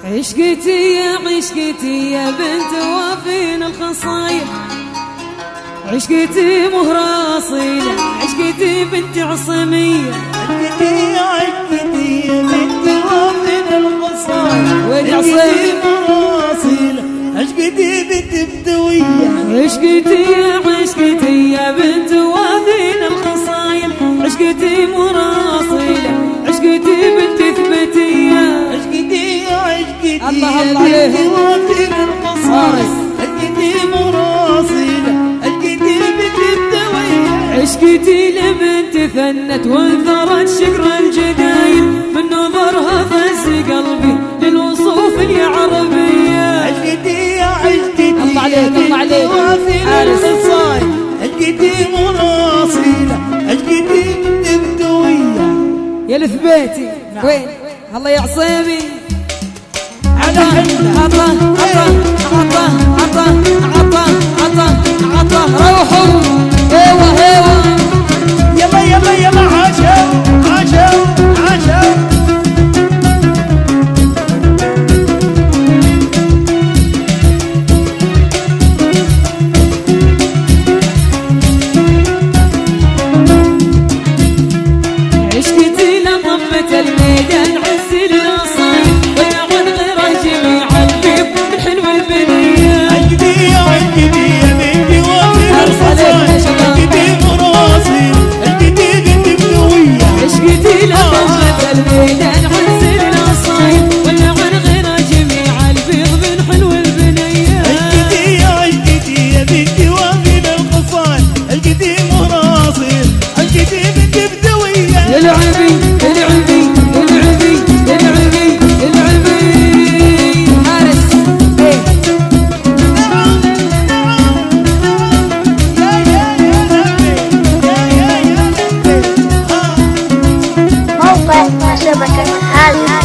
عشقتي يا بنت وافين الخصايا، عشقتي مهرة أصيلة، عشقتي بنت عصمية، عشقتي يا بنت وافين الخصايا، عشقتي مهرة أصيلة، عشقتي بنت بدوية، عشقتي يا بنت وافين الخصايا، عشقتي مهرة أصيلة، عشقتي بنت ثبتية، الله الله عليه وافين القصايد، عشقتي مراصيلة، عشقتي بنت الدوية، عشقتي لبنت فنت وانثرت شقر الجدايل، من نظرها فز قلبي للوصوف العربية، عشقتي الله عليك وافين القصايد، عشقتي مراصيلة، عشقتي بنت الدوية. يا لثبيتي وين الله يا عصيمي، على حلة عطا روحوا ايوه يلا عاشوا عشقتي لضمة الميدان عز الأصايل، ونعود غير جميع البيب من حلو البنية، عشقتي يا بنتي وافين الخصايد، عشقتي مراصيل، عشقتي بنت بدوية، عشقتي لضمة الميدان عز الأصايل، ونعود غير جميع البيض من حلو البنية، عشقتي يا بنتي وافين الخصايد، عشقتي مراصيل، عشقتي بنت بدوية. العبي حارس موقع شبكة هذه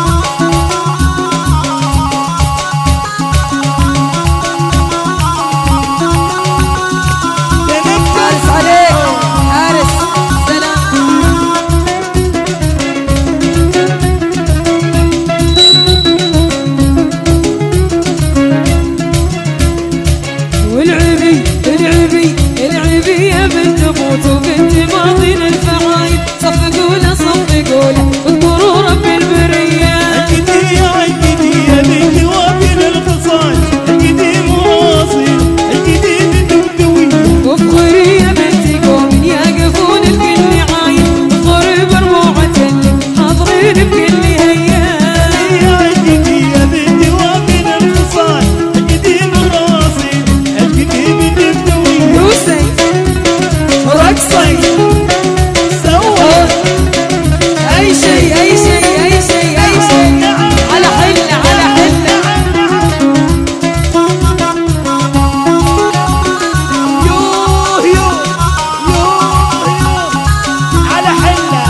حارس عليك حارس سلام. والعبي يا بنت بوت وبنت باطن الفعايد، صفقوا له اذكروا رب البرية، عشقتي يا بنتي وافين الخصايد، عشقتي مراصيل، عشقتي بنت بدوية، وافخري يا بنتي قوم يقفون الكل عايد، افخري برموعة اللي حاضرين بكل هيا، عشقتي يا بنتي وافين الخصايد، عشقتي مراصيل، عشقتي بنت بدوية. يوسف رقصي سوى اي شيء على حلة يو على حلة.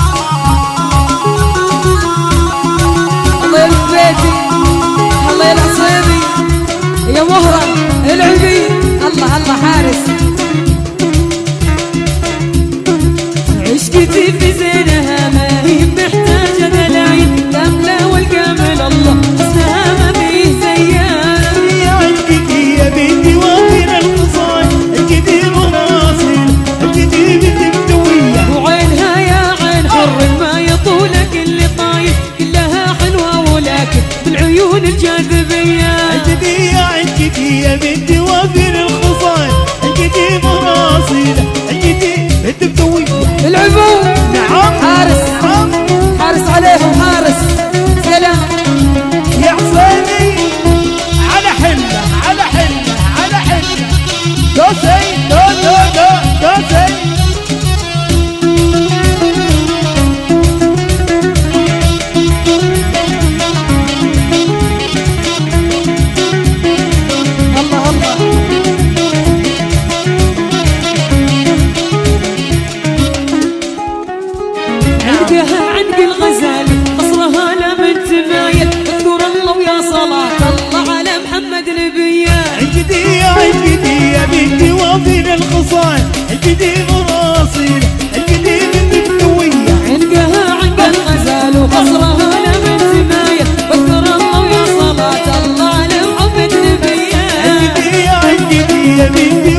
الله يلف بيتي، الله يا العصيبي يا مهرة العبي، الله حارس. عشقتي في زينها ما هي محتاجة دلعين، كاملة والكامل الله حسنها ما فيه زيها، عشقتي يا بنتي وافين الخصايد، عشقتي مراصيل، عشقتي بنت بدوية، وعينها يا عين حر ما يطولك اللي طايف، كلها حلوة ولكن بالعيون الجاذبية، عشقتي يا بنتي وافين الخصايد، عشقتي مراصيل، عشقتي بنت بدوية. العبو نعم حارس عليهم حارس سلام. يا عصيمي على حلة دوسي دوسي الله عنق الغزالي قصرها لا من تمايل، اذكر الله ويا صلاة الله على محمد نبيه، عشقتي يا بنتي وافين الخصايد، عشقتي مراصيل، عشقتي بنت بدوية، عنق الغزال وقصرها لا من تمايل، واذكر الله يا بنتي